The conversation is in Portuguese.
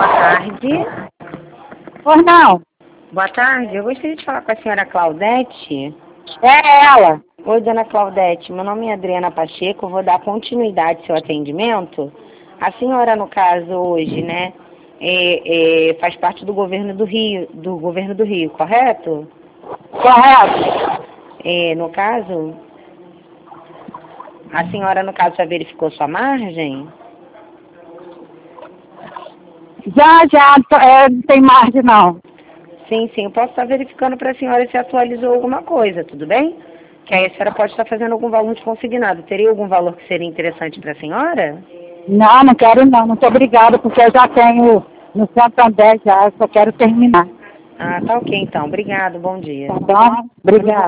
boa tarde. Pois não. Boa tarde, eu gostaria de falar com a senhora Claudete. É ela. Oi, dona Claudete, meu nome é Adriana Pacheco, vou dar continuidade ao seu atendimento. A senhora, no caso, hoje, né, faz parte do governo do Rio, correto? Correto. No caso, a senhora, no caso, já verificou sua margem? Já, não tem margem não. Sim, eu posso estar verificando para a senhora se atualizou alguma coisa, tudo bem? Que aí a senhora pode estar fazendo algum valor de consignado. Teria algum valor que seria interessante para a senhora? Não quero não. Muito obrigada, porque eu já tenho no Santander já, só quero terminar. Ah, tá ok então. Obrigado, bom dia. Tá bom? Obrigada.